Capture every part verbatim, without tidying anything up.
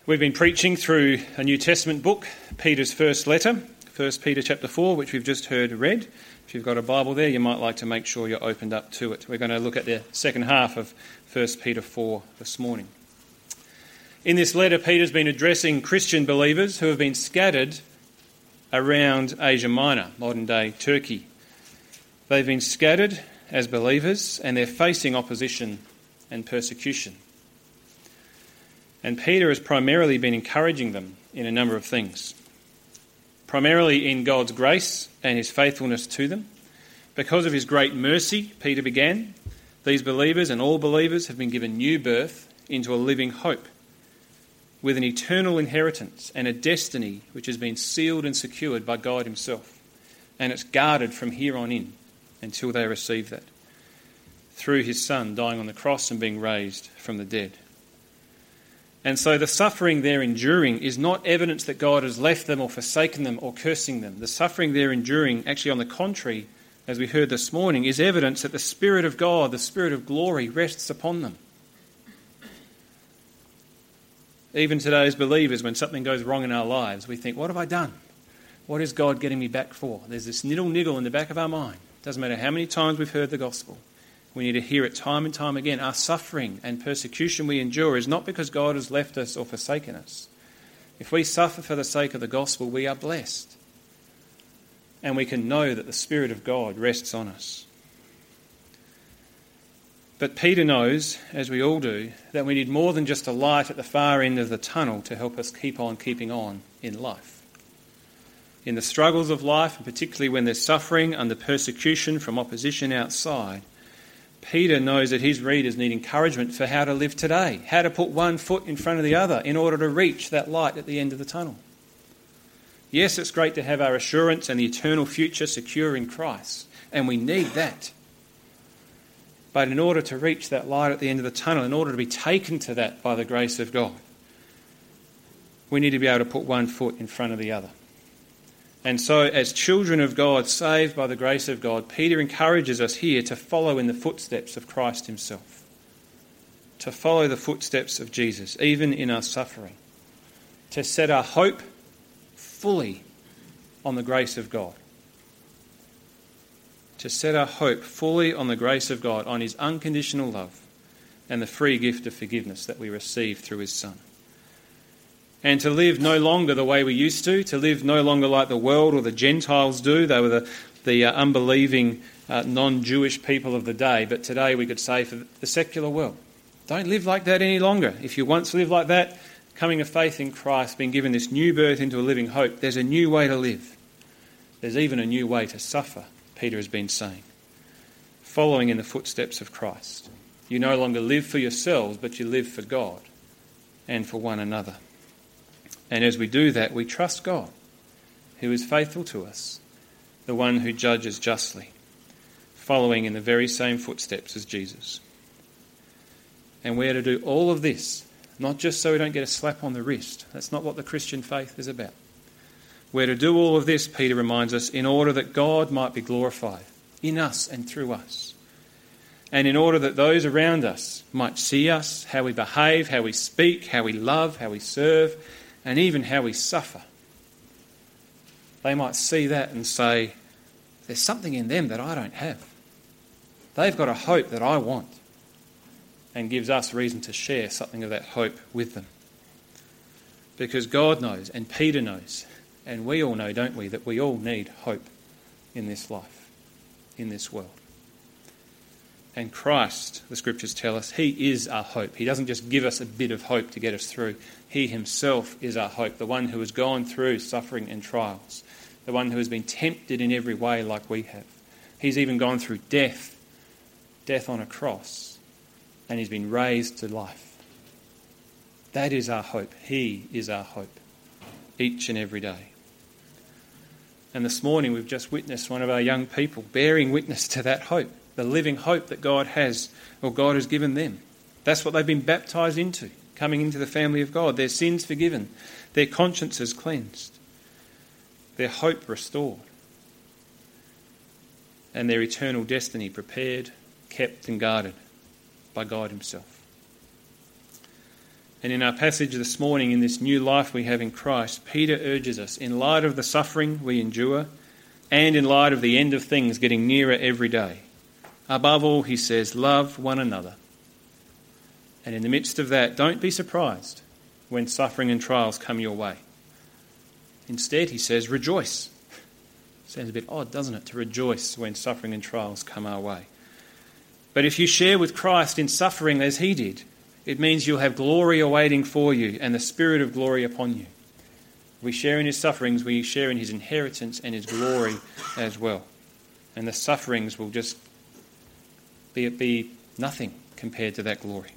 We've been preaching through a New Testament book, Peter's first letter, First Peter chapter four, which we've just heard read. If you've got a Bible there, you might like to make sure you're opened up to it. We're going to look at the second half of First Peter four this morning. In this letter, Peter's been addressing Christian believers who have been scattered around Asia Minor, modern-day Turkey. They've been scattered as believers and they're facing opposition and persecution. And Peter has primarily been encouraging them in a number of things. Primarily in God's grace and his faithfulness to them. Because of his great mercy, Peter began, these believers and all believers have been given new birth into a living hope with an eternal inheritance and a destiny which has been sealed and secured by God himself. And it's guarded from here on in until they receive that, through his Son dying on the cross and being raised from the dead. And so the suffering they're enduring is not evidence that God has left them or forsaken them or cursing them. The suffering they're enduring, actually on the contrary, as we heard this morning, is evidence that the Spirit of God, the Spirit of glory, rests upon them. Even today as believers, when something goes wrong in our lives, we think, what have I done? What is God getting me back for? There's this niggle niggle in the back of our mind. Doesn't matter how many times we've heard the gospel. We need to hear it time and time again. Our suffering and persecution we endure is not because God has left us or forsaken us. If we suffer for the sake of the gospel, we are blessed. And we can know that the Spirit of God rests on us. But Peter knows, as we all do, that we need more than just a light at the far end of the tunnel to help us keep on keeping on in life. In the struggles of life, and particularly when there's suffering under persecution from opposition outside, Peter knows that his readers need encouragement for how to live today, how to put one foot in front of the other in order to reach that light at the end of the tunnel. Yes, it's great to have our assurance and the eternal future secure in Christ, and we need that. But in order to reach that light at the end of the tunnel, in order to be taken to that by the grace of God, we need to be able to put one foot in front of the other. And so, as children of God, saved by the grace of God, Peter encourages us here to follow in the footsteps of Christ himself. To follow the footsteps of Jesus, even in our suffering. To set our hope fully on the grace of God. To set our hope fully on the grace of God, on his unconditional love and the free gift of forgiveness that we receive through his Son. And to live no longer the way we used to, to live no longer like the world or the Gentiles do. They were the, the uh, unbelieving uh, non-Jewish people of the day, but today we could say for the secular world. Don't live like that any longer. If you once lived like that, coming of faith in Christ, being given this new birth into a living hope, there's a new way to live. There's even a new way to suffer, Peter has been saying. Following in the footsteps of Christ. You no longer live for yourselves, but you live for God and for one another. And as we do that, we trust God, who is faithful to us, the one who judges justly, following in the very same footsteps as Jesus. And we are to do all of this, not just so we don't get a slap on the wrist. That's not what the Christian faith is about. We're to do all of this, Peter reminds us, in order that God might be glorified in us and through us. And in order that those around us might see us, how we behave, how we speak, how we love, how we serve, and even how we suffer. They might see that and say, there's something in them that I don't have. They've got a hope that I want, and gives us reason to share something of that hope with them. Because God knows, and Peter knows, and we all know, don't we, that we all need hope in this life, in this world. And Christ, the scriptures tell us, he is our hope. He doesn't just give us a bit of hope to get us through. He himself is our hope, the one who has gone through suffering and trials, the one who has been tempted in every way like we have. He's even gone through death, death on a cross, and he's been raised to life. That is our hope. He is our hope, each and every day. And this morning we've just witnessed one of our young people bearing witness to that hope. The living hope that God has, or God has given them. That's what they've been baptised into, coming into the family of God. Their sins forgiven, their consciences cleansed, their hope restored, and their eternal destiny prepared, kept and guarded by God himself. And in our passage this morning, in this new life we have in Christ, Peter urges us, in light of the suffering we endure and in light of the end of things getting nearer every day, above all, he says, love one another. And in the midst of that, don't be surprised when suffering and trials come your way. Instead, he says, rejoice. Sounds a bit odd, doesn't it, to rejoice when suffering and trials come our way. But if you share with Christ in suffering as he did, it means you'll have glory awaiting for you and the Spirit of glory upon you. We share in his sufferings, we share in his inheritance and his glory as well. And the sufferings will just be, be nothing compared to that glory.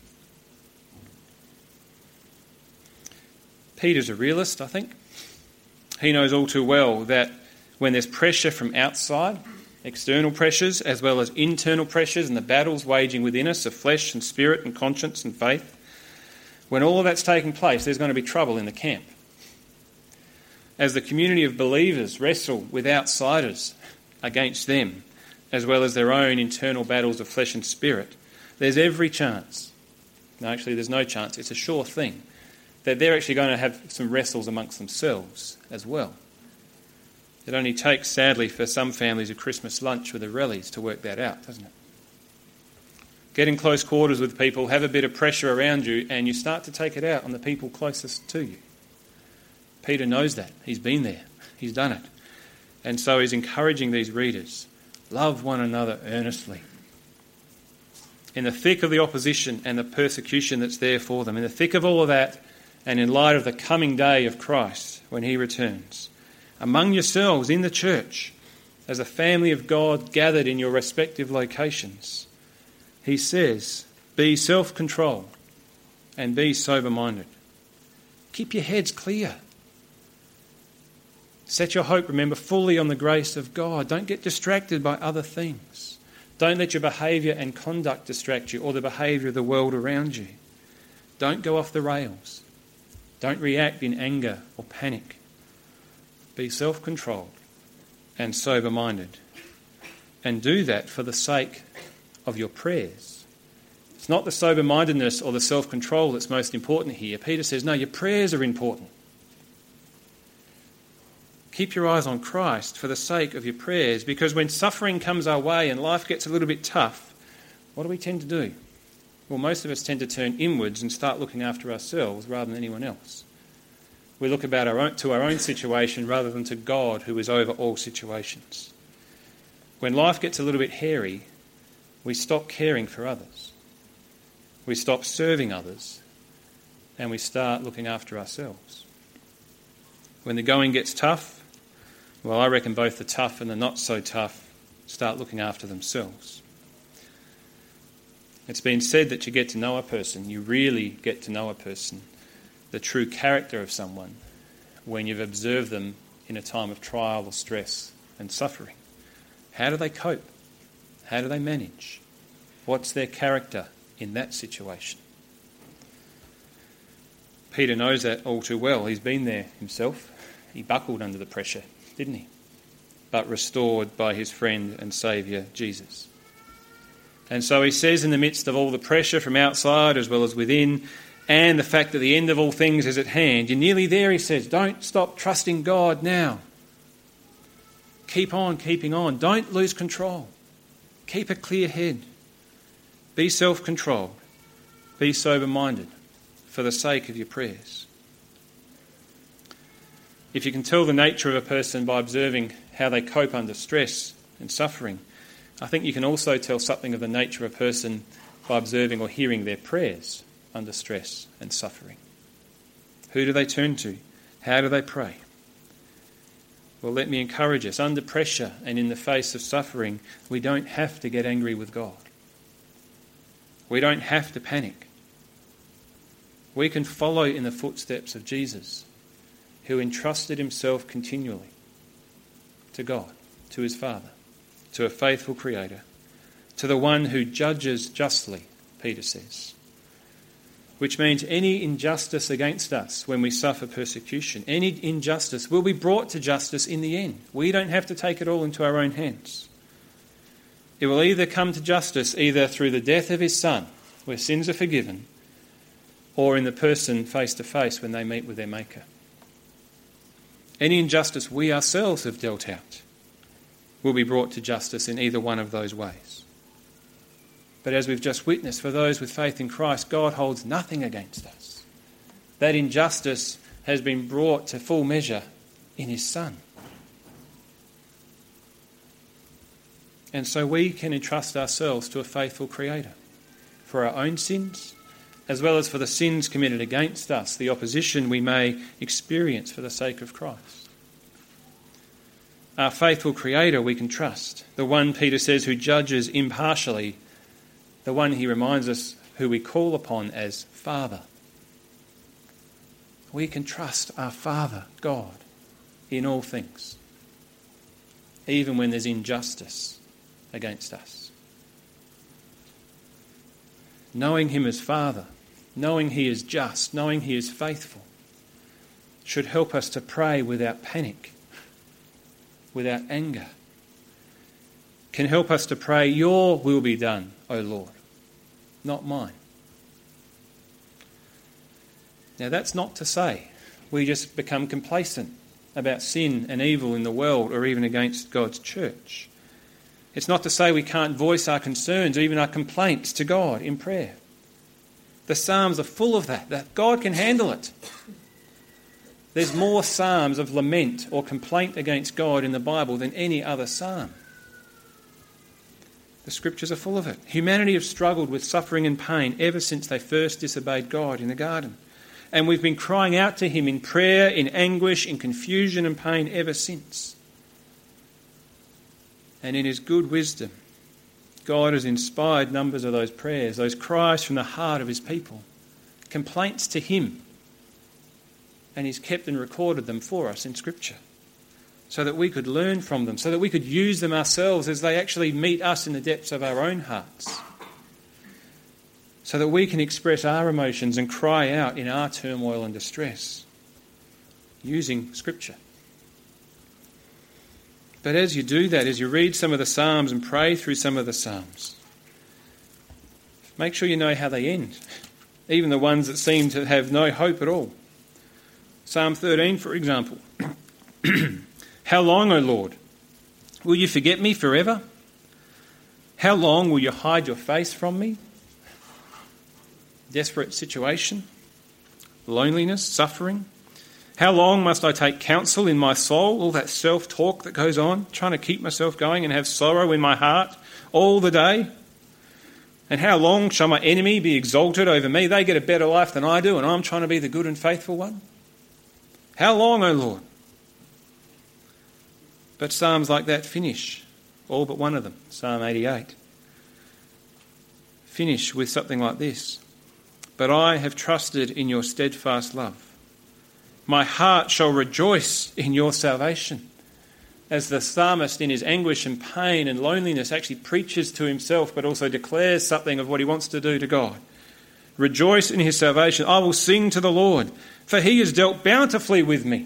Peter's a realist, I think. He knows all too well that when there's pressure from outside, external pressures as well as internal pressures and the battles waging within us of flesh and spirit and conscience and faith, when all of that's taking place, there's going to be trouble in the camp. As the community of believers wrestle with outsiders against them, as well as their own internal battles of flesh and spirit, there's every chance, no, actually there's no chance, it's a sure thing, that they're actually going to have some wrestles amongst themselves as well. It only takes, sadly, for some families a Christmas lunch with the Rellies to work that out, doesn't it? Get in close quarters with people, have a bit of pressure around you, and you start to take it out on the people closest to you. Peter knows that. He's been there. He's done it. And so he's encouraging these readers, love one another earnestly. In the thick of the opposition and the persecution that's there for them, in the thick of all of that, and in light of the coming day of Christ when he returns, among yourselves in the church, as a family of God gathered in your respective locations, he says, be self-controlled and be sober-minded. Keep your heads clear. Set your hope, remember, fully on the grace of God. Don't get distracted by other things. Don't let your behaviour and conduct distract you or the behaviour of the world around you. Don't go off the rails. Don't react in anger or panic. Be self-controlled and sober-minded. And do that for the sake of your prayers. It's not the sober-mindedness or the self-control that's most important here. Peter says, no, your prayers are important. Keep your eyes on Christ for the sake of your prayers, because when suffering comes our way and life gets a little bit tough, what do we tend to do? Well, most of us tend to turn inwards and start looking after ourselves rather than anyone else. We look about our own, to our own situation rather than to God, who is over all situations. When life gets a little bit hairy, we stop caring for others. We stop serving others, and we start looking after ourselves. When the going gets tough, well, I reckon both the tough and the not so tough start looking after themselves. It's been said that you get to know a person, you really get to know a person, the true character of someone, when you've observed them in a time of trial or stress and suffering. How do they cope? How do they manage? What's their character in that situation? Peter knows that all too well. He's been there himself. He buckled under the pressure, didn't he? But restored by his friend and Saviour, Jesus. And so he says, in the midst of all the pressure from outside as well as within, and the fact that the end of all things is at hand, you're nearly there, he says. Don't stop trusting God now. Keep on keeping on. Don't lose control. Keep a clear head. Be self-controlled. Be sober-minded for the sake of your prayers. If you can tell the nature of a person by observing how they cope under stress and suffering, I think you can also tell something of the nature of a person by observing or hearing their prayers under stress and suffering. Who do they turn to? How do they pray? Well, let me encourage us. Under pressure and in the face of suffering, we don't have to get angry with God. We don't have to panic. We can follow in the footsteps of Jesus, who entrusted himself continually to God, to his Father, to a faithful Creator, to the one who judges justly, Peter says. Which means any injustice against us when we suffer persecution, any injustice will be brought to justice in the end. We don't have to take it all into our own hands. It will either come to justice either through the death of his Son, where sins are forgiven, or in the person face to face when they meet with their Maker. Any injustice we ourselves have dealt out will be brought to justice in either one of those ways. But as we've just witnessed, for those with faith in Christ, God holds nothing against us. That injustice has been brought to full measure in his Son. And so we can entrust ourselves to a faithful Creator for our own sins, as well as for the sins committed against us, the opposition we may experience for the sake of Christ. Our faithful Creator we can trust, the one, Peter says, who judges impartially, the one, he reminds us, who we call upon as Father. We can trust our Father, God, in all things, even when there's injustice against us. Knowing him as Father, knowing he is just, knowing he is faithful, should help us to pray without panic, without anger. Can help us to pray, your will be done, O Lord, not mine. Now that's not to say we just become complacent about sin and evil in the world or even against God's church. It's not to say we can't voice our concerns or even our complaints to God in prayer. The Psalms are full of that, that God can handle it. There's more psalms of lament or complaint against God in the Bible than any other psalm. The Scriptures are full of it. Humanity have struggled with suffering and pain ever since they first disobeyed God in the garden. And we've been crying out to him in prayer, in anguish, in confusion and pain ever since. And in his good wisdom, God has inspired numbers of those prayers, those cries from the heart of his people, complaints to him. And he's kept and recorded them for us in Scripture so that we could learn from them, so that we could use them ourselves as they actually meet us in the depths of our own hearts, so that we can express our emotions and cry out in our turmoil and distress using Scripture. But as you do that, as you read some of the Psalms and pray through some of the Psalms, make sure you know how they end, even the ones that seem to have no hope at all. Psalm thirteen, for example. How long, O Lord, will you forget me forever? How long will you hide your face from me? Desperate situation, loneliness, suffering. How long must I take counsel in my soul, all that self-talk that goes on, trying to keep myself going and have sorrow in my heart all the day? And how long shall my enemy be exalted over me? They get a better life than I do, and I'm trying to be the good and faithful one. How long, O Lord? But psalms like that finish, all but one of them, Psalm eighty-eight, finish with something like this. But I have trusted in your steadfast love. My heart shall rejoice in your salvation. As the psalmist in his anguish and pain and loneliness actually preaches to himself but also declares something of what he wants to do to God. Rejoice in his salvation. I will sing to the Lord, for he has dealt bountifully with me.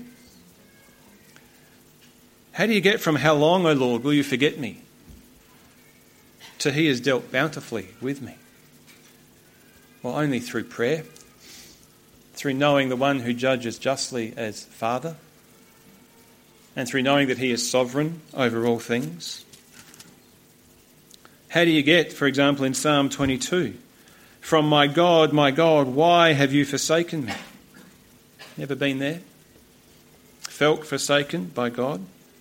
How do you get from how long, O Lord, will you forget me, to he has dealt bountifully with me? Well, only through prayer, through knowing the one who judges justly as Father, and through knowing that he is sovereign over all things. How do you get, for example, in Psalm twenty-two, from my God, my God, why have you forsaken me? Never been there? Felt forsaken by God?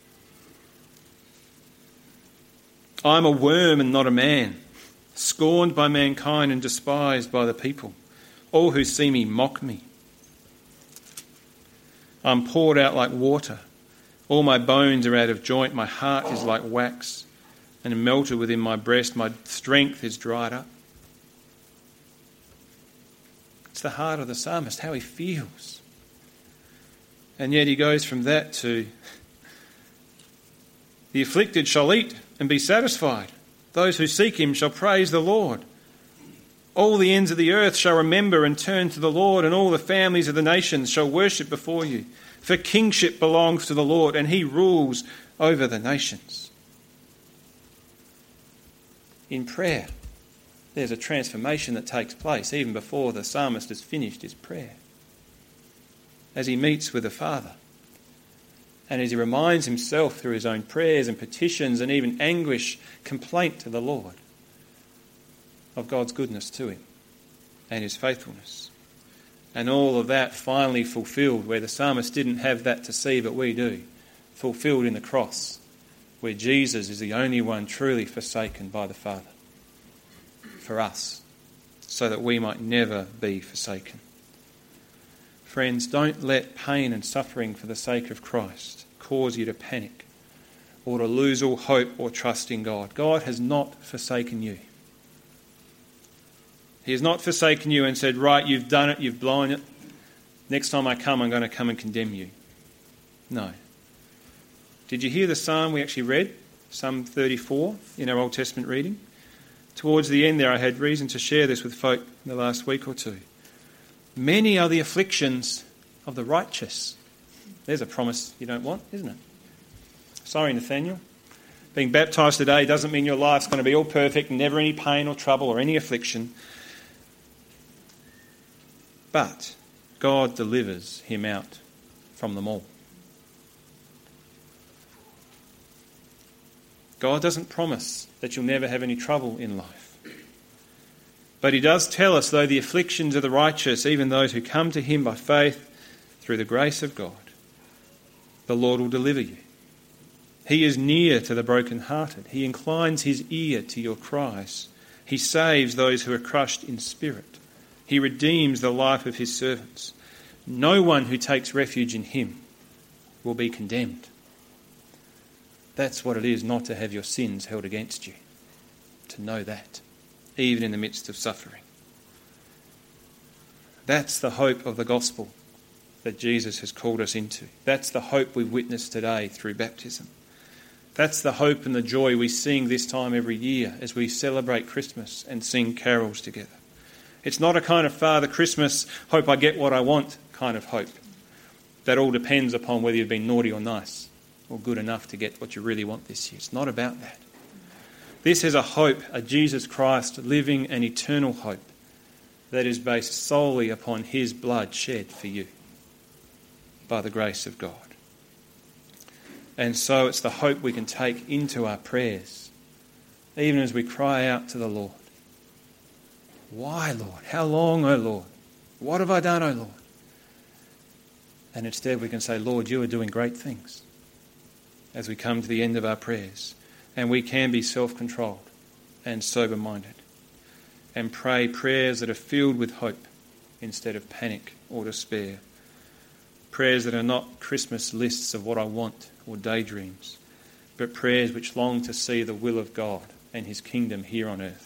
I'm a worm and not a man, scorned by mankind and despised by the people. All who see me mock me. I'm poured out like water. All my bones are out of joint. My heart is like wax and melted within my breast. My strength is dried up. It's the heart of the psalmist, how he feels. And yet he goes from that to the afflicted shall eat and be satisfied. Those who seek him shall praise the Lord. All the ends of the earth shall remember and turn to the Lord, and all the families of the nations shall worship before you. For kingship belongs to the Lord, and he rules over the nations. In prayer, there's a transformation that takes place even before the psalmist has finished his prayer. As he meets with the Father, and as he reminds himself through his own prayers and petitions and even anguish, complaint to the Lord of God's goodness to him and his faithfulness. And all of that finally fulfilled, where the psalmist didn't have that to see but we do, fulfilled in the cross, where Jesus is the only one truly forsaken by the Father for us, so that we might never be forsaken. Friends, don't let pain and suffering for the sake of Christ cause you to panic or to lose all hope or trust in God. God has not forsaken you. He has not forsaken you and said, right, you've done it, you've blown it. Next time I come, I'm going to come and condemn you. No. Did you hear the psalm we actually read? Psalm thirty-four in our Old Testament reading? Towards the end there, I had reason to share this with folk in the last week or two. Many are the afflictions of the righteous. There's a promise you don't want, isn't it? Sorry, Nathaniel. Being baptised today doesn't mean your life's going to be all perfect and never any pain or trouble or any affliction. But God delivers him out from them all. God doesn't promise that you'll never have any trouble in life. But he does tell us, though the afflictions of the righteous, even those who come to him by faith through the grace of God, the Lord will deliver you. He is near to the brokenhearted. He inclines his ear to your cries. He saves those who are crushed in spirit. He redeems the life of his servants. No one who takes refuge in him will be condemned. That's what it is not to have your sins held against you. To know that, even in the midst of suffering. That's the hope of the gospel that Jesus has called us into. That's the hope we've witnessed today through baptism. That's the hope and the joy we sing this time every year as we celebrate Christmas and sing carols together. It's not a kind of Father Christmas, hope I get what I want kind of hope. That all depends upon whether you've been naughty or nice or good enough to get what you really want this year. It's not about that. This is a hope, a Jesus Christ living and eternal hope that is based solely upon his blood shed for you by the grace of God. And so it's the hope we can take into our prayers, even as we cry out to the Lord. Why, Lord? How long, O Lord? What have I done, O Lord? And instead we can say, Lord, you are doing great things as we come to the end of our prayers. And we can be self-controlled and sober-minded and pray prayers that are filled with hope instead of panic or despair. Prayers that are not Christmas lists of what I want or daydreams, but prayers which long to see the will of God and his kingdom here on earth.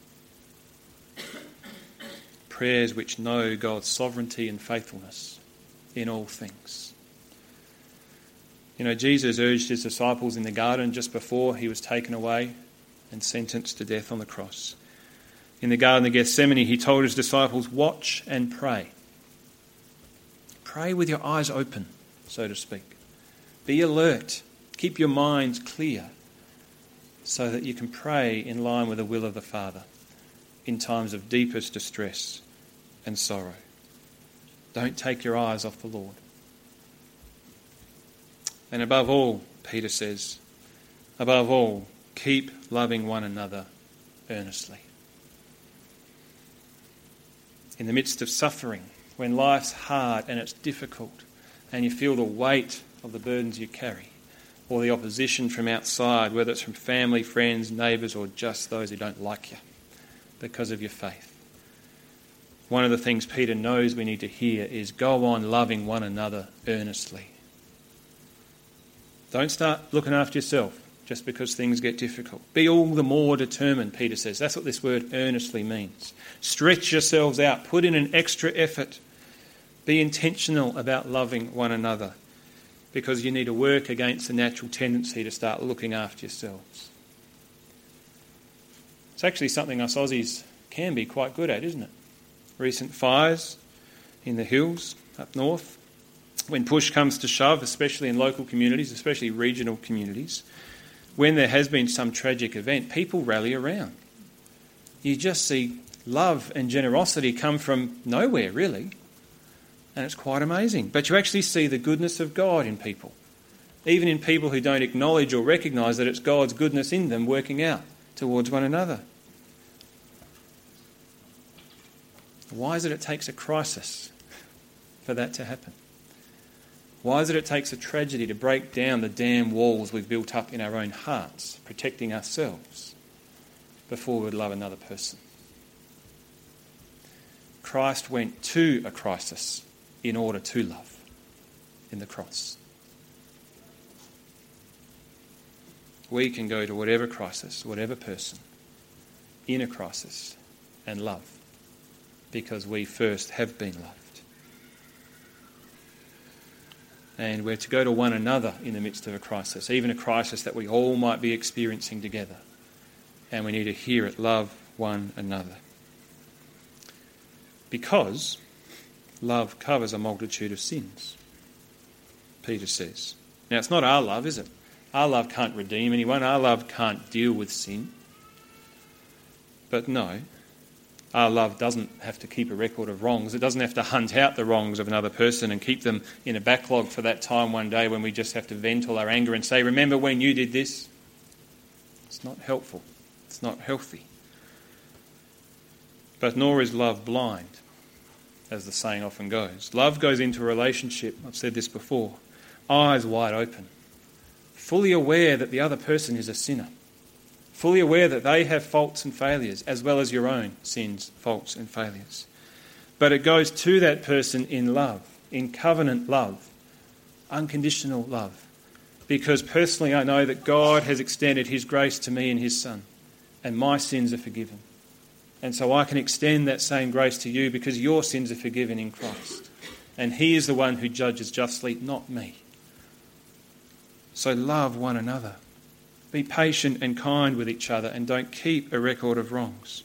Prayers which know God's sovereignty and faithfulness in all things. You know, Jesus urged his disciples in the garden just before he was taken away and sentenced to death on the cross. In the Garden of Gethsemane, he told his disciples, watch and pray. Pray with your eyes open, so to speak. Be alert. Keep your minds clear so that you can pray in line with the will of the Father in times of deepest distress and sorrow. Don't take your eyes off the Lord. And above all, Peter says, above all, keep loving one another earnestly. In the midst of suffering, when life's hard and it's difficult, and you feel the weight of the burdens you carry, or the opposition from outside, whether it's from family, friends, neighbours, or just those who don't like you because of your faith. One of the things Peter knows we need to hear is go on loving one another earnestly. Don't start looking after yourself just because things get difficult. Be all the more determined, Peter says. That's what this word earnestly means. Stretch yourselves out. Put in an extra effort. Be intentional about loving one another because you need to work against the natural tendency to start looking after yourselves. It's actually something us Aussies can be quite good at, isn't it? Recent fires in the hills up north. When push comes to shove, especially in local communities, especially regional communities, when there has been some tragic event, people rally around. you just see love and generosity come from nowhere, really. And it's quite amazing. But you actually see the goodness of God in people, even in people who don't acknowledge or recognise that it's God's goodness in them working out towards one another. Why is it it takes a crisis for that to happen? Why is it it takes a tragedy to break down the damn walls we've built up in our own hearts, protecting ourselves, before we would love another person? Christ went to a crisis in order to love in the cross. We can go to whatever crisis, whatever person, in a crisis and love, because we first have been loved. And we're to go to one another in the midst of a crisis, even a crisis that we all might be experiencing together. And we need to hear it, love one another. Because love covers a multitude of sins, Peter says. Now, it's not our love, is it? Our love can't redeem anyone. Our love can't deal with sin. But no, our love doesn't have to keep a record of wrongs. It doesn't have to hunt out the wrongs of another person and keep them in a backlog for that time one day when we just have to vent all our anger and say, remember when you did this? It's not helpful. It's not healthy. But nor is love blind, as the saying often goes. Love goes into a relationship, I've said this before, eyes wide open, fully aware that the other person is a sinner, fully aware that they have faults and failures, as well as your own sins, faults and failures. But it goes to that person in love, in covenant love, unconditional love. Because personally I know that God has extended his grace to me in his Son, and my sins are forgiven. And so I can extend that same grace to you because your sins are forgiven in Christ. And he is the one who judges justly, not me. So love one another. Be patient and kind with each other and don't keep a record of wrongs.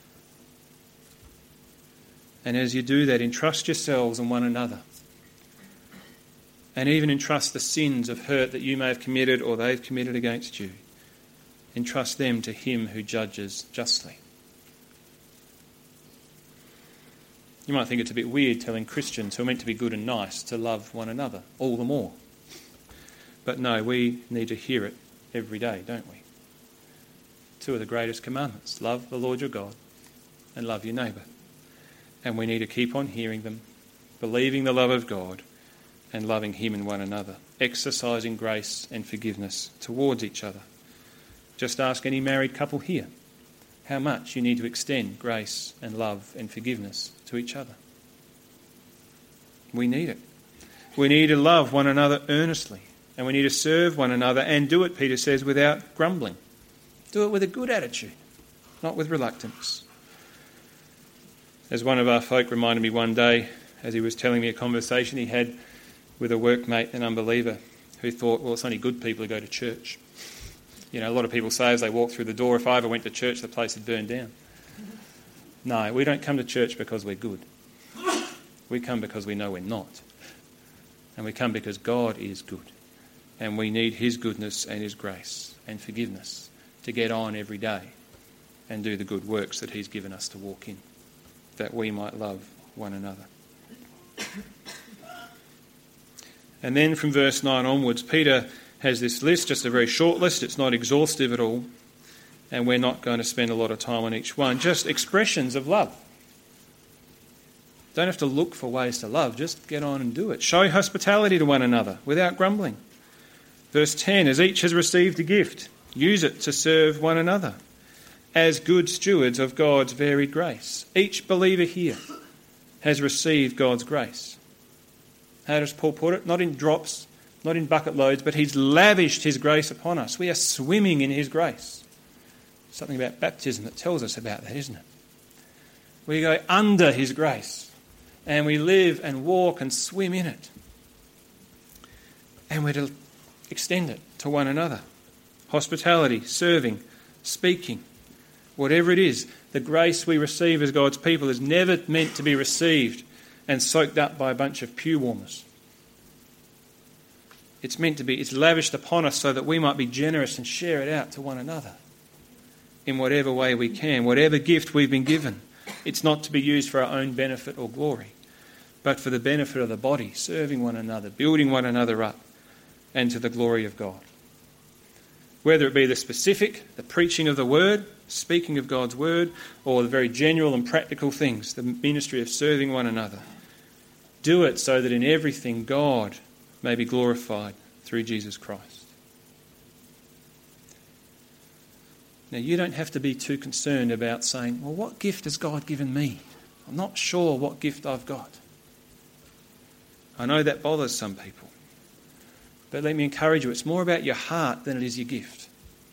And as you do that, entrust yourselves and one another. And even entrust the sins of hurt that you may have committed or they've committed against you. Entrust them to him who judges justly. You might think it's a bit weird telling Christians who are meant to be good and nice to love one another all the more. But no, we need to hear it every day, don't we? Two of the greatest commandments. Love the Lord your God and love your neighbour. And we need to keep on hearing them, believing the love of God and loving him and one another, exercising grace and forgiveness towards each other. Just ask any married couple here how much you need to extend grace and love and forgiveness to each other. We need it. We need to love one another earnestly. And we need to serve one another and do it, Peter says, without grumbling. Do it with a good attitude, not with reluctance. As one of our folk reminded me one day, as he was telling me a conversation he had with a workmate, an unbeliever, who thought, well, it's only good people who go to church. You know, a lot of people say as they walk through the door, if I ever went to church, the place would burn down. No, we don't come to church because we're good. We come because we know we're not. And we come because God is good. And we need his goodness and his grace and forgiveness to get on every day and do the good works that he's given us to walk in, that we might love one another. And then from verse nine onwards, Peter has this list, just a very short list. It's not exhaustive at all. And we're not going to spend a lot of time on each one. Just expressions of love. Don't have to look for ways to love. Just get on and do it. Show hospitality to one another without grumbling. Verse ten, as each has received a gift, use it to serve one another as good stewards of God's varied grace. Each believer here has received God's grace. How does Paul put it? Not in drops, not in bucket loads, but he's lavished his grace upon us. We are swimming in his grace. Something about baptism that tells us about that, isn't it? We go under his grace and we live and walk and swim in it. And we're to extend it to one another. Hospitality, serving, speaking, whatever it is, the grace we receive as God's people is never meant to be received and soaked up by a bunch of pew warmers. It's meant to be, it's lavished upon us so that we might be generous and share it out to one another in whatever way we can, whatever gift we've been given. It's not to be used for our own benefit or glory, but for the benefit of the body, serving one another, building one another up, and to the glory of God. Whether it be the specific, the preaching of the word, speaking of God's word, or the very general and practical things, the ministry of serving one another. Do it so that in everything God may be glorified through Jesus Christ. Now, you don't have to be too concerned about saying, well, what gift has God given me? I'm not sure what gift I've got. I know that bothers some people. But let me encourage you, it's more about your heart than it is your gift.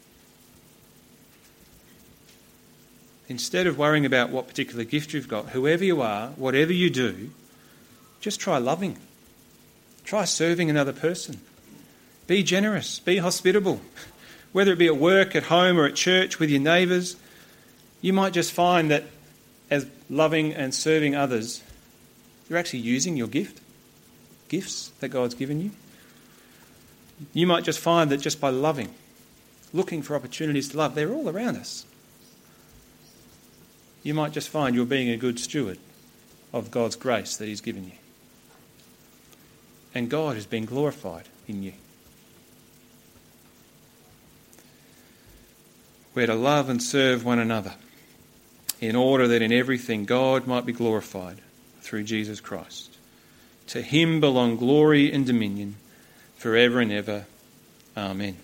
Instead of worrying about what particular gift you've got, whoever you are, whatever you do, just try loving. Try serving another person. Be generous. Be hospitable. Whether it be at work, at home, or at church with your neighbours, you might just find that as loving and serving others, you're actually using your gift, gifts that God's given you. You might just find that just by loving, looking for opportunities to love, they're all around us. You might just find you're being a good steward of God's grace that He's given you. And God is being glorified in you. We're to love and serve one another in order that in everything God might be glorified through Jesus Christ. To Him belong glory and dominion forever and ever. Amen.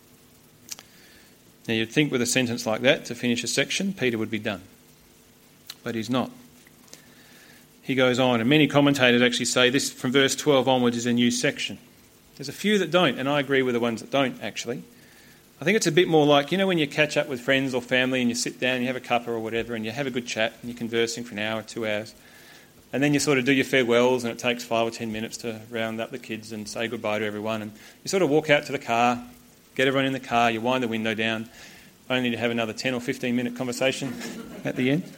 Now you'd think with a sentence like that, to finish a section, Peter would be done. But he's not. He goes on, and many commentators actually say this from verse twelve onwards is a new section. There's a few that don't, and I agree with the ones that don't, actually. I think it's a bit more like, you know, when you catch up with friends or family and you sit down and you have a cuppa or whatever and you have a good chat and you're conversing for an hour, two hours, and then you sort of do your farewells and it takes five or ten minutes to round up the kids and say goodbye to everyone, and you sort of walk out to the car, get everyone in the car, you wind the window down, only to have another ten or fifteen minute conversation at the end.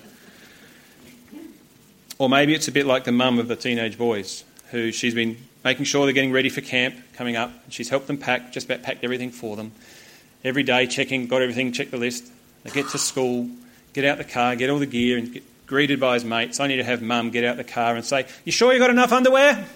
Or maybe it's a bit like the mum of the teenage boys, who she's been making sure they're getting ready for camp coming up. She's helped them pack, just about packed everything for them. Every day checking, got everything, check the list. They get to school, get out the car, get all the gear and get greeted by his mates. I need to have mum get out the car and say, "You sure you got enough underwear?"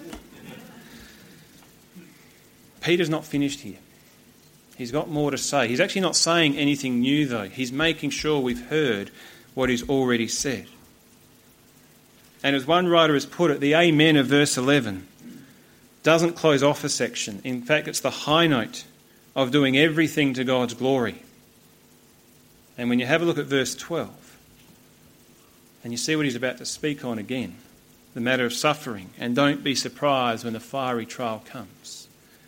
Peter's not finished here. He's got more to say. He's actually not saying anything new though. He's making sure we've heard what he's already said. And as one writer has put it, the amen of verse eleven doesn't close off a section. In fact, it's the high note of doing everything to God's glory. And when you have a look at verse twelve, and you see what he's about to speak on again, the matter of suffering, and don't be surprised when the fiery trial comes.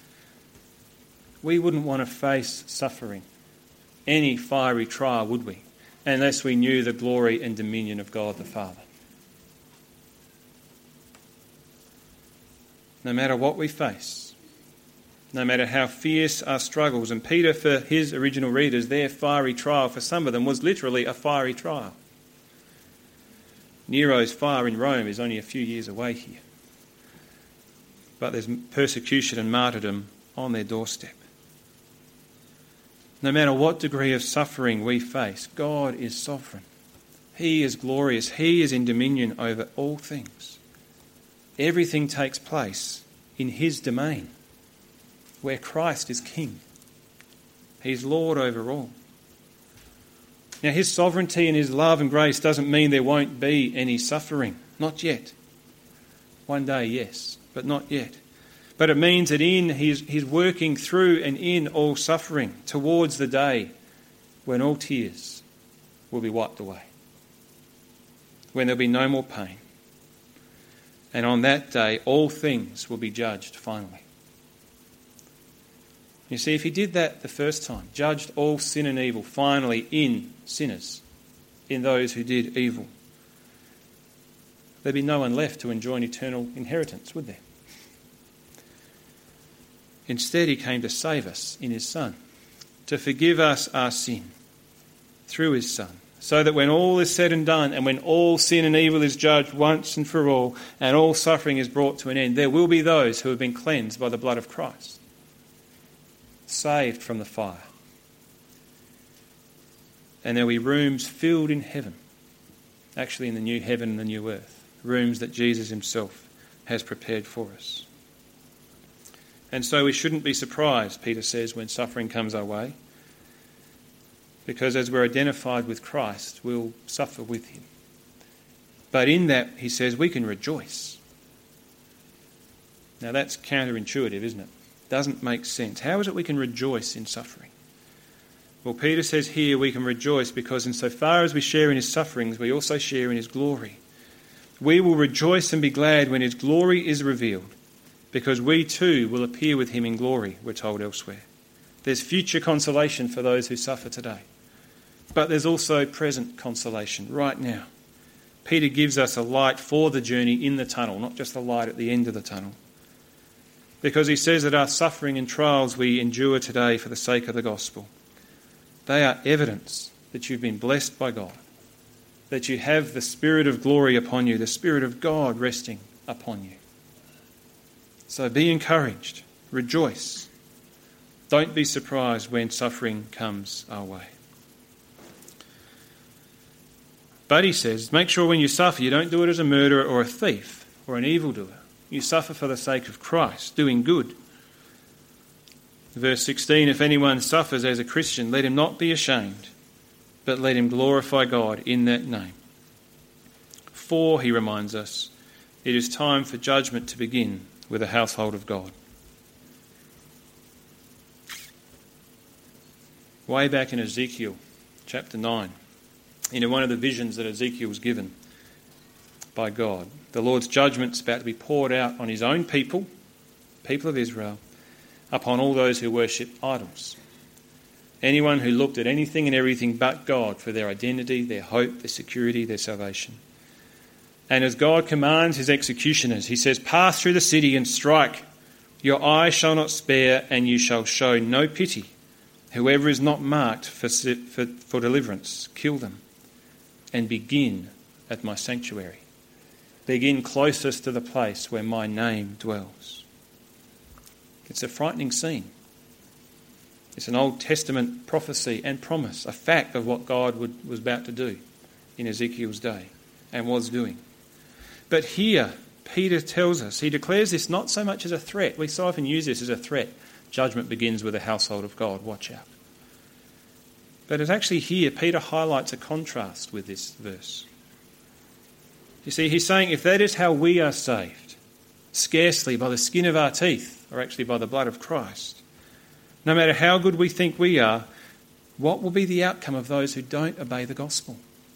We wouldn't want to face suffering, any fiery trial, would we, unless we knew the glory and dominion of God the Father. No matter what we face, no matter how fierce our struggles, and Peter, for his original readers, their fiery trial for some of them was literally a fiery trial. Nero's fire in Rome is only a few years away here. But there's persecution and martyrdom on their doorstep. No matter what degree of suffering we face, God is sovereign. He is glorious. He is in dominion over all things. Everything takes place in His domain, where Christ is King. He's Lord over all. Now, His sovereignty and His love and grace doesn't mean there won't be any suffering. Not yet. One day, yes, but not yet. But it means that in He's, He's working through and in all suffering towards the day when all tears will be wiped away, when there'll be no more pain. And on that day, all things will be judged finally. You see, if He did that the first time, judged all sin and evil finally in sinners, in those who did evil, there'd be no one left to enjoy an eternal inheritance, would there? Instead, He came to save us in His Son, to forgive us our sin through His Son, so that when all is said and done, and when all sin and evil is judged once and for all, and all suffering is brought to an end, there will be those who have been cleansed by the blood of Christ, saved from the fire. And there'll be rooms filled in heaven, actually in the new heaven and the new earth, rooms that Jesus himself has prepared for us. And so we shouldn't be surprised, Peter says, when suffering comes our way, because as we're identified with Christ, we'll suffer with him. But in that, he says, we can rejoice. Now that's counterintuitive, isn't it? Doesn't make sense. How is it we can rejoice in suffering? Well, Peter says here we can rejoice because insofar as we share in his sufferings, we also share in his glory. We will rejoice and be glad when his glory is revealed, because we too will appear with him in glory, we're told elsewhere. There's future consolation for those who suffer today. But there's also present consolation right now. Peter gives us a light for the journey in the tunnel, not just a light at the end of the tunnel. Because he says that our suffering and trials we endure today for the sake of the gospel, they are evidence that you've been blessed by God, that you have the Spirit of glory upon you, the Spirit of God resting upon you. So be encouraged, rejoice. Don't be surprised when suffering comes our way. But he says, make sure when you suffer, you don't do it as a murderer or a thief or an evildoer. You suffer for the sake of Christ, doing good. Verse sixteen, if anyone suffers as a Christian, let him not be ashamed, but let him glorify God in that name. For, he reminds us, it is time for judgment to begin with the household of God. Way back in Ezekiel chapter nine, in one of the visions that Ezekiel was given by God, the Lord's judgment's about to be poured out on his own people, people of Israel, upon all those who worship idols. Anyone who looked at anything and everything but God for their identity, their hope, their security, their salvation. And as God commands his executioners, he says, pass through the city and strike. Your eye shall not spare, and you shall show no pity. Whoever is not marked for, for, for deliverance, kill them. And begin at my sanctuary. Begin closest to the place where my name dwells. It's a frightening scene. It's an Old Testament prophecy and promise, a fact of what God would, was about to do in Ezekiel's day and was doing. But here, Peter tells us, he declares this not so much as a threat. We so often use this as a threat. Judgment begins with the household of God. Watch out. But it's actually here, Peter highlights a contrast with this verse. You see, he's saying if that is how we are saved, scarcely by the skin of our teeth, or actually by the blood of Christ, no matter how good we think we are, what will be the outcome of those who don't obey the gospel?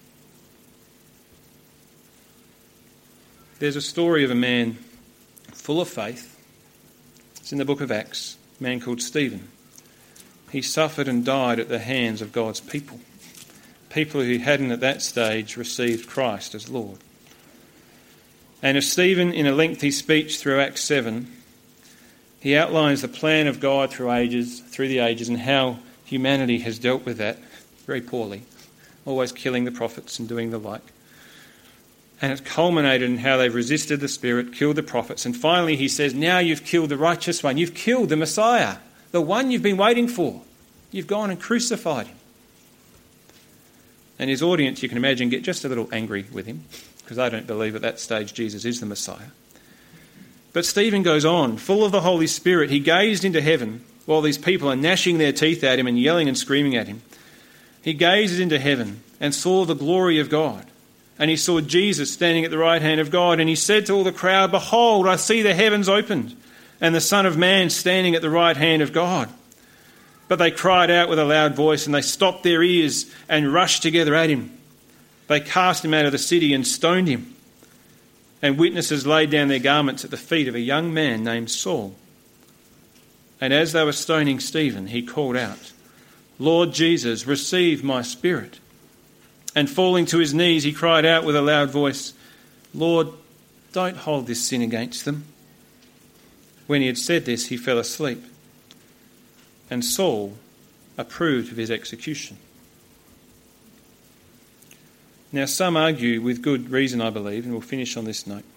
There's a story of a man full of faith. It's in the book of Acts, a man called Stephen. He suffered and died at the hands of God's people, people who hadn't at that stage received Christ as Lord. And as Stephen, in a lengthy speech through Acts seven, he outlines the plan of God through ages, through the ages, and how humanity has dealt with that very poorly, always killing the prophets and doing the like. And it's culminated in how they've resisted the Spirit, killed the prophets, and finally he says, now you've killed the righteous one, you've killed the Messiah, the one you've been waiting for. You've gone and crucified him. And his audience, you can imagine, get just a little angry with him, because they don't believe at that stage Jesus is the Messiah. But Stephen goes on, full of the Holy Spirit. He gazed into heaven while these people are gnashing their teeth at him and yelling and screaming at him. He gazed into heaven and saw the glory of God. And he saw Jesus standing at the right hand of God. And he said to all the crowd, behold, I see the heavens opened and the Son of Man standing at the right hand of God. But they cried out with a loud voice and they stopped their ears and rushed together at him. They cast him out of the city and stoned him. And witnesses laid down their garments at the feet of a young man named Saul. And as they were stoning Stephen, he called out, Lord Jesus, receive my spirit. And falling to his knees, he cried out with a loud voice, Lord, don't hold this sin against them. When he had said this, he fell asleep. And Saul approved of his execution. Now, some argue, with good reason, I believe, and we'll finish on this note,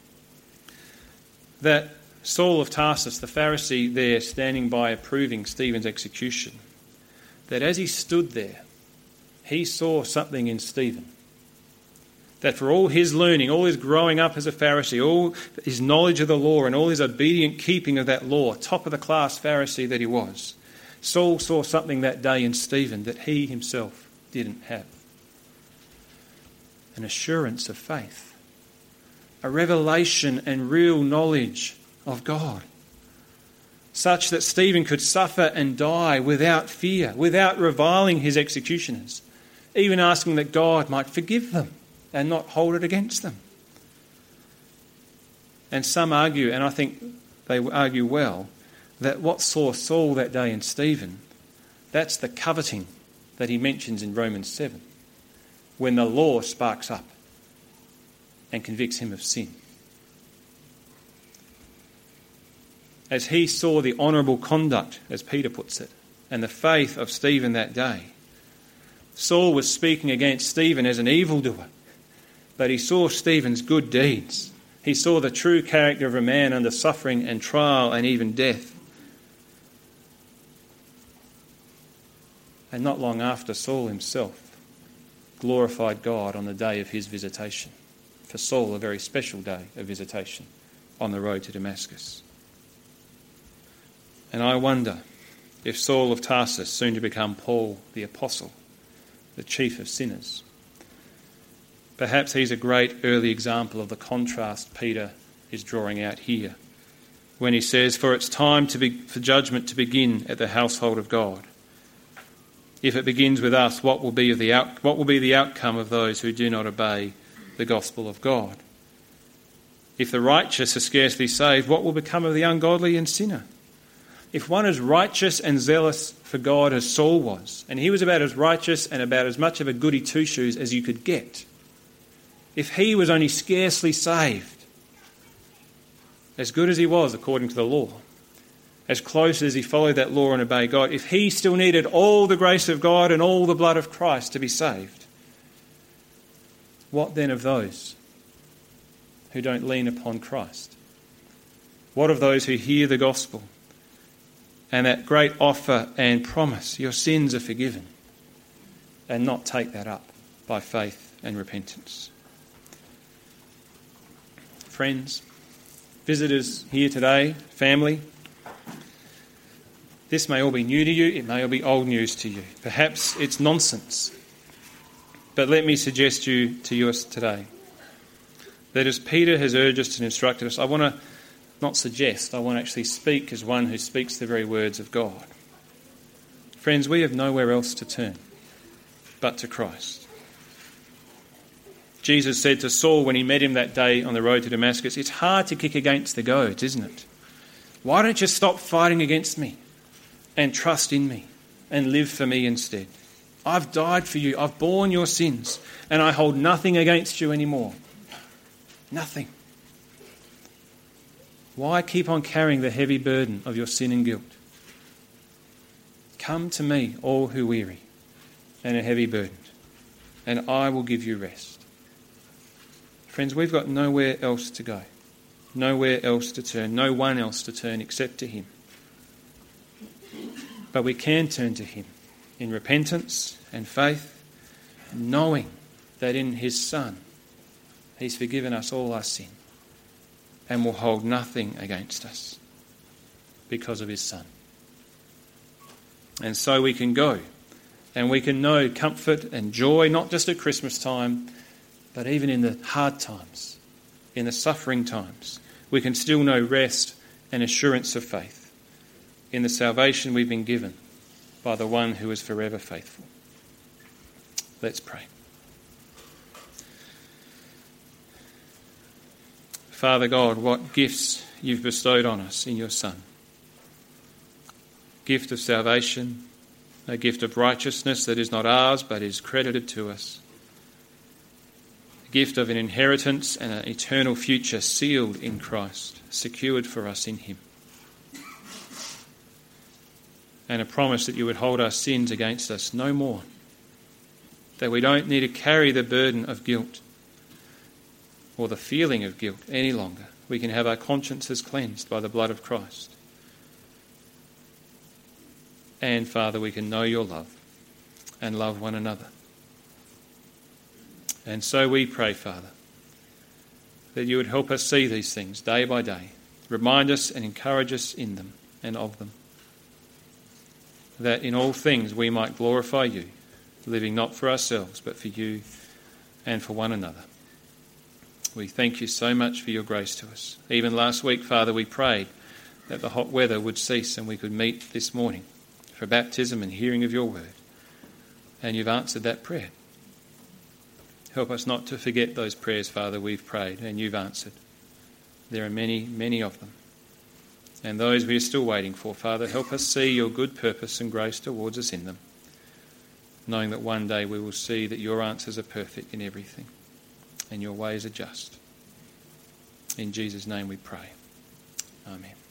that Saul of Tarsus, the Pharisee there standing by approving Stephen's execution, that as he stood there, he saw something in Stephen. That for all his learning, all his growing up as a Pharisee, all his knowledge of the law and all his obedient keeping of that law, top of the class Pharisee that he was, Saul saw something that day in Stephen that he himself didn't have. An assurance of faith. A revelation and real knowledge of God. Such that Stephen could suffer and die without fear, without reviling his executioners, even asking that God might forgive them and not hold it against them. And some argue, and I think they argue well, that what saw Saul that day in Stephen, that's the coveting that he mentions in Romans seven, when the law sparks up and convicts him of sin. As he saw the honourable conduct, as Peter puts it, and the faith of Stephen that day, Saul was speaking against Stephen as an evildoer, but he saw Stephen's good deeds. He saw the true character of a man under suffering and trial and even death. And not long after, Saul himself glorified God on the day of his visitation. For Saul, a very special day of visitation on the road to Damascus. And I wonder if Saul of Tarsus, soon to become Paul the Apostle, the chief of sinners, perhaps he's a great early example of the contrast Peter is drawing out here when he says, "For it's time to be, for judgment to begin at the household of God. If it begins with us, what will be of the out, what will be the outcome of those who do not obey the gospel of God? If the righteous are scarcely saved, what will become of the ungodly and sinner? If one is righteous and zealous for God as Saul was, and he was about as righteous and about as much of a goody two-shoes as you could get, if he was only scarcely saved, as good as he was according to the law, as close as he followed that law and obeyed God, if he still needed all the grace of God and all the blood of Christ to be saved, what then of those who don't lean upon Christ? What of those who hear the gospel and that great offer and promise, your sins are forgiven, and not take that up by faith and repentance? Friends, visitors here today, family, this may all be new to you, it may all be old news to you. Perhaps it's nonsense. But let me suggest you to you today that as Peter has urged us and instructed us, I want to not suggest, I want to actually speak as one who speaks the very words of God. Friends, we have nowhere else to turn but to Christ. Jesus said to Saul when he met him that day on the road to Damascus, "It's hard to kick against the goads, isn't it? Why don't you stop fighting against me and trust in me and live for me instead? I've died for you, I've borne your sins, and I hold nothing against you anymore." Nothing. Why keep on carrying the heavy burden of your sin and guilt? Come to me, all who weary and are heavy burdened, and I will give you rest. Friends, we've got nowhere else to go, nowhere else to turn, no one else to turn except to him. But we can turn to him in repentance and faith, knowing that in his Son he's forgiven us all our sin and will hold nothing against us because of his Son. And so we can go and we can know comfort and joy, not just at Christmas time, but even in the hard times, in the suffering times. We can still know rest and assurance of faith in the salvation we've been given by the one who is forever faithful. Let's pray. Father God, what gifts you've bestowed on us in your Son. Gift of salvation, a gift of righteousness that is not ours but is credited to us. A gift of an inheritance and an eternal future sealed in Christ, secured for us in him. And a promise that you would hold our sins against us no more. That we don't need to carry the burden of guilt or the feeling of guilt any longer. We can have our consciences cleansed by the blood of Christ. And Father, we can know your love and love one another And so we pray, Father, that you would help us see these things day by day. Remind us and encourage us in them and of them. That in all things we might glorify you, living not for ourselves but for you and for one another. We thank you so much for your grace to us. Even last week, Father, we prayed that the hot weather would cease and we could meet this morning for baptism and hearing of your word. And you've answered that prayer. Help us not to forget those prayers, Father, we've prayed and you've answered. There are many, many of them. And those we are still waiting for, Father, help us see your good purpose and grace towards us in them, knowing that one day we will see that your answers are perfect in everything and your ways are just. In Jesus' name we pray. Amen.